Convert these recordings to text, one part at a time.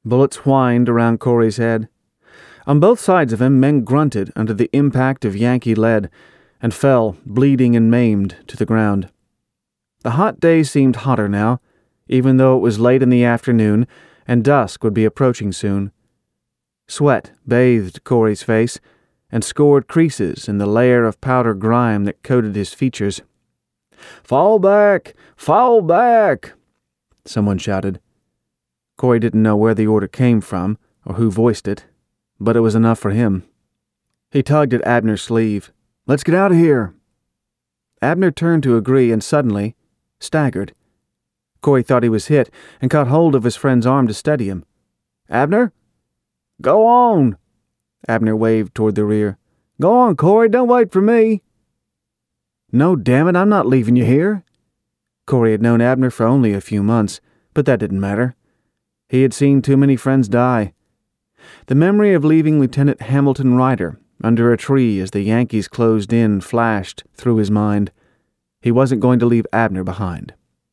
Bullets whined around Corey's head. On both sides of him, men grunted under the impact of Yankee lead and fell, bleeding and maimed, to the ground. The hot day seemed hotter now, even though it was late in the afternoon and dusk would be approaching soon. Sweat bathed Corey's face and scored creases in the layer of powder grime that coated his features. "Fall back! Fall back!" someone shouted. Corey didn't know where the order came from or who voiced it, but it was enough for him. He tugged at Abner's sleeve. "Let's get out of here." Abner turned to agree and suddenly staggered. Corey thought he was hit and caught hold of his friend's arm to steady him. "Abner?" "Go on!" Abner waved toward the rear. "Go on, Corey, don't wait for me." "No, damn it, I'm not leaving you here." Corey had known Abner for only a few months, but that didn't matter. He had seen too many friends die. The memory of leaving Lieutenant Hamilton Ryder under a tree as the Yankees closed in flashed through his mind. He wasn't going to leave Abner behind.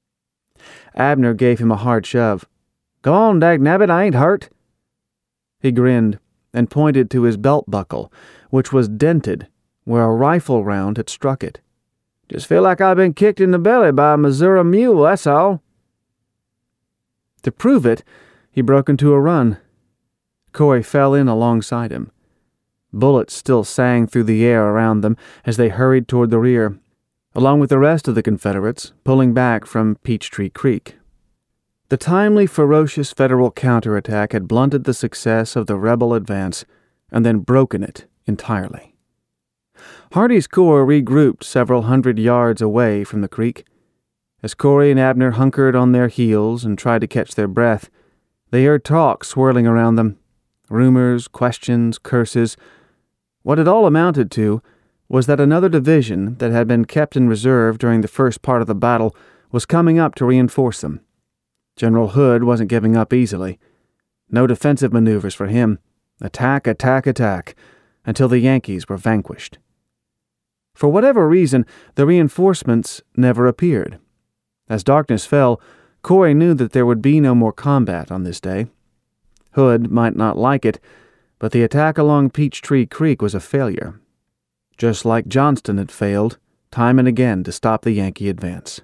Abner gave him a hard shove. "Go on, dagnabbit, I ain't hurt." He grinned and pointed to his belt buckle, which was dented where a rifle round had struck it. "Just feel like I've been kicked in the belly by a Missouri mule, that's all." To prove it, he broke into a run. Corey fell in alongside him. Bullets still sang through the air around them as they hurried toward the rear, along with the rest of the Confederates pulling back from Peachtree Creek. The timely, ferocious Federal counterattack had blunted the success of the rebel advance and then broken it entirely. Hardee's corps regrouped several hundred yards away from the creek. As Corey and Abner hunkered on their heels and tried to catch their breath, they heard talk swirling around them. Rumors, questions, curses. What it all amounted to was that another division that had been kept in reserve during the first part of the battle was coming up to reinforce them. General Hood wasn't giving up easily. No defensive maneuvers for him. Attack, attack, attack, until the Yankees were vanquished. For whatever reason, the reinforcements never appeared. As darkness fell, Corey knew that there would be no more combat on this day. Hood might not like it, but the attack along Peachtree Creek was a failure, just like Johnston had failed time and again to stop the Yankee advance.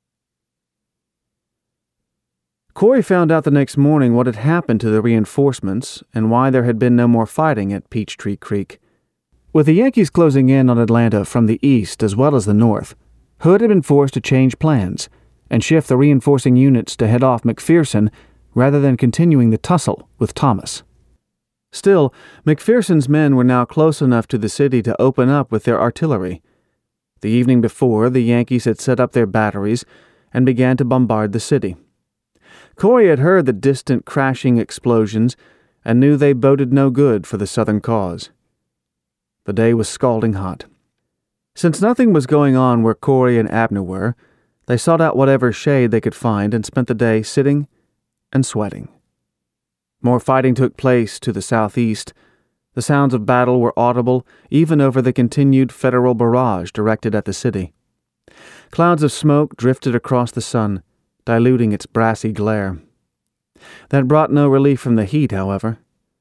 Corey found out the next morning what had happened to the reinforcements and why there had been no more fighting at Peachtree Creek. With the Yankees closing in on Atlanta from the east as well as the north, Hood had been forced to change plans and shift the reinforcing units to head off McPherson rather than continuing the tussle with Thomas. Still, McPherson's men were now close enough to the city to open up with their artillery. The evening before, the Yankees had set up their batteries and began to bombard the city. Corey had heard the distant crashing explosions and knew they boded no good for the Southern cause. The day was scalding hot. Since nothing was going on where Corey and Abner were, they sought out whatever shade they could find and spent the day sitting and sweating. More fighting took place to the southeast. The sounds of battle were audible even over the continued Federal barrage directed at the city. Clouds of smoke drifted across the sun, diluting its brassy glare. That brought no relief from the heat, however.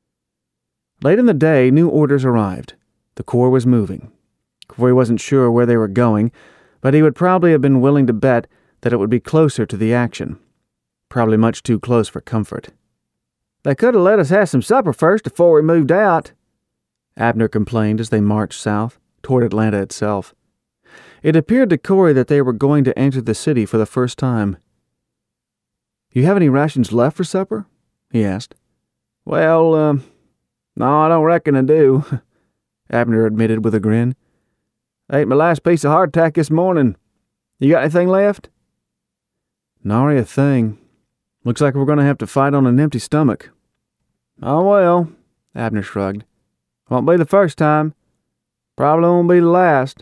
Late in the day, new orders arrived. The Corps was moving. Corey wasn't sure where they were going, but he would probably have been willing to bet that it would be closer to the action. Probably much too close for comfort. "They could have let us have some supper first before we moved out," Abner complained as they marched south, toward Atlanta itself. It appeared to Corey that they were going to enter the city for the first time. "You have any rations left for supper?" he asked. "Well, no, I don't reckon I do," Abner admitted with a grin. "I ate my last piece of hardtack this morning. You got anything left?" "Nary a thing. Looks like we're going to have to fight on an empty stomach." "Oh, well," Abner shrugged. "Won't be the first time. Probably won't be the last."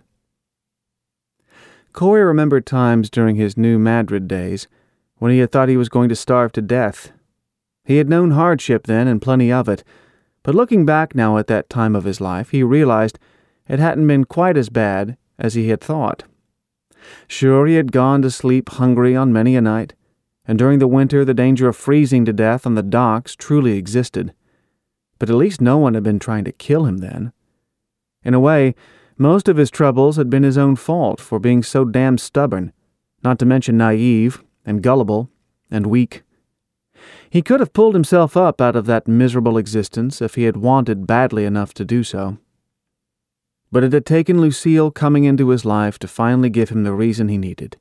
Corey remembered times during his New Madrid days when he had thought he was going to starve to death. He had known hardship then and plenty of it, but looking back now at that time of his life, he realized it hadn't been quite as bad as he had thought. Sure, he had gone to sleep hungry on many a night, and during the winter the danger of freezing to death on the docks truly existed. But at least no one had been trying to kill him then. In a way, most of his troubles had been his own fault for being so damn stubborn, not to mention naive and gullible and weak. He could have pulled himself up out of that miserable existence if he had wanted badly enough to do so. But it had taken Lucille coming into his life to finally give him the reason he needed.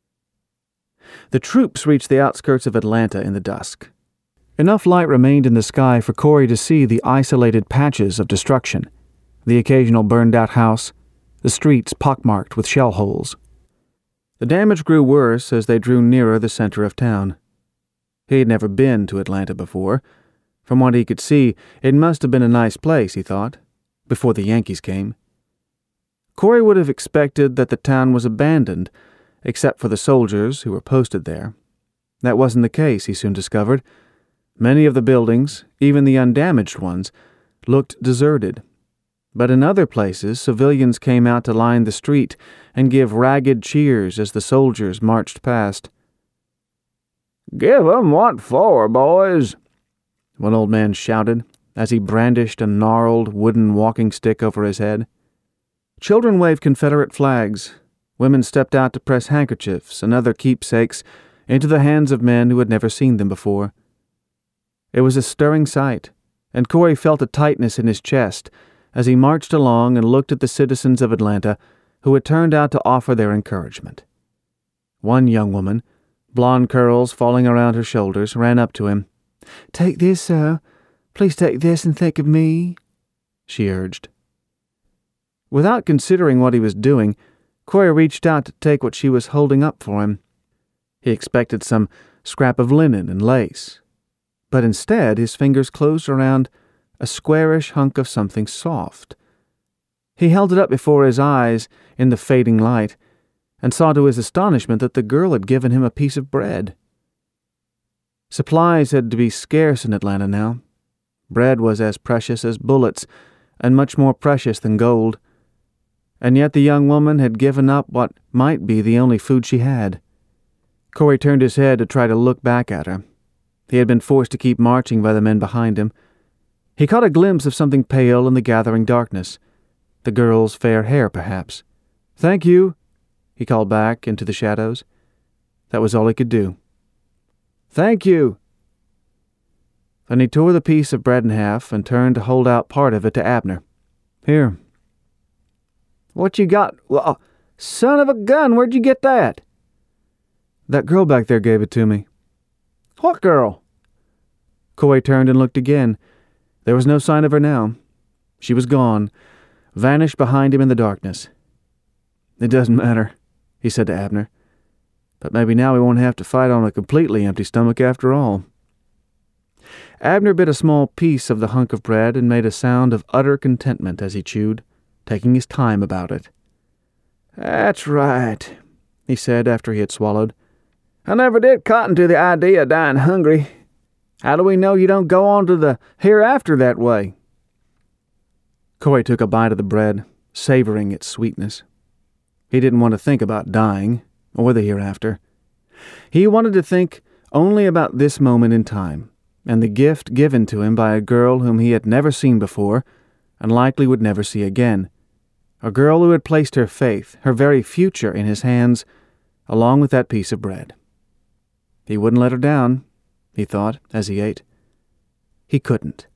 The troops reached the outskirts of Atlanta in the dusk. Enough light remained in the sky for Corey to see the isolated patches of destruction, the occasional burned-out house, the streets pockmarked with shell holes. The damage grew worse as they drew nearer the center of town. He had never been to Atlanta before. From what he could see, it must have been a nice place, he thought, before the Yankees came. Corey would have expected that the town was abandoned, except for the soldiers who were posted there. That wasn't the case, he soon discovered. Many of the buildings, even the undamaged ones, looked deserted. But in other places, civilians came out to line the street and give ragged cheers as the soldiers marched past. "Give 'em what for, boys?" one old man shouted as he brandished a gnarled wooden walking stick over his head. Children waved Confederate flags. Women stepped out to press handkerchiefs and other keepsakes into the hands of men who had never seen them before. It was a stirring sight, and Corey felt a tightness in his chest as he marched along and looked at the citizens of Atlanta who had turned out to offer their encouragement. One young woman, blonde curls falling around her shoulders, ran up to him. "Take this, sir. Please take this and think of me," she urged. Without considering what he was doing, Corey reached out to take what she was holding up for him. He expected some scrap of linen and lace, but instead his fingers closed around a squarish hunk of something soft. He held it up before his eyes in the fading light, and saw to his astonishment that the girl had given him a piece of bread. Supplies had to be scarce in Atlanta now. Bread was as precious as bullets, and much more precious than gold. And yet the young woman had given up what might be the only food she had. Corey turned his head to try to look back at her. He had been forced to keep marching by the men behind him. He caught a glimpse of something pale in the gathering darkness. The girl's fair hair, perhaps. "Thank you," he called back into the shadows. That was all he could do. "Thank you." Then he tore the piece of bread in half and turned to hold out part of it to Abner. "Here." "What you got? Well, son of a gun, where'd you get that?" "That girl back there gave it to me." "What girl?" Corey turned and looked again. There was no sign of her now. She was gone, vanished behind him in the darkness. "It doesn't matter," he said to Abner. "But maybe now we won't have to fight on a completely empty stomach after all." Abner bit a small piece of the hunk of bread and made a sound of utter contentment as he chewed, taking his time about it. "That's right," he said after he had swallowed. "I never did cotton to the idea of dying hungry. How do we know you don't go on to the hereafter that way?" Corey took a bite of the bread, savoring its sweetness. He didn't want to think about dying, or the hereafter. He wanted to think only about this moment in time, and the gift given to him by a girl whom he had never seen before, and likely would never see again. A girl who had placed her faith, her very future, in his hands, along with that piece of bread. He wouldn't let her down, he thought, as he ate. He couldn't.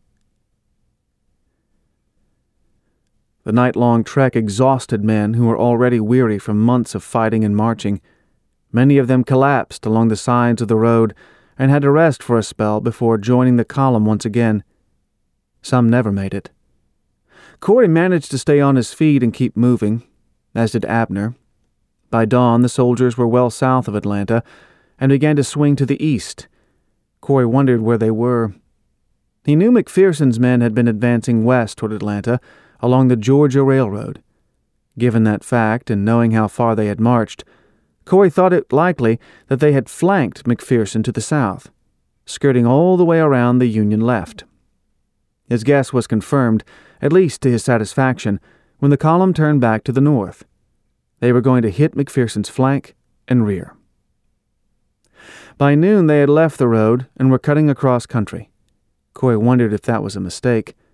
The night-long trek exhausted men who were already weary from months of fighting and marching. Many of them collapsed along the sides of the road and had to rest for a spell before joining the column once again. Some never made it. Corey managed to stay on his feet and keep moving, as did Abner. By dawn, the soldiers were well south of Atlanta and began to swing to the east. Corey wondered where they were. He knew McPherson's men had been advancing west toward Atlanta along the Georgia Railroad. Given that fact, and knowing how far they had marched, Corey thought it likely that they had flanked McPherson to the south, skirting all the way around the Union left. His guess was confirmed, at least to his satisfaction, when the column turned back to the north. They were going to hit McPherson's flank and rear. By noon they had left the road and were cutting across country. Coy wondered if that was a mistake.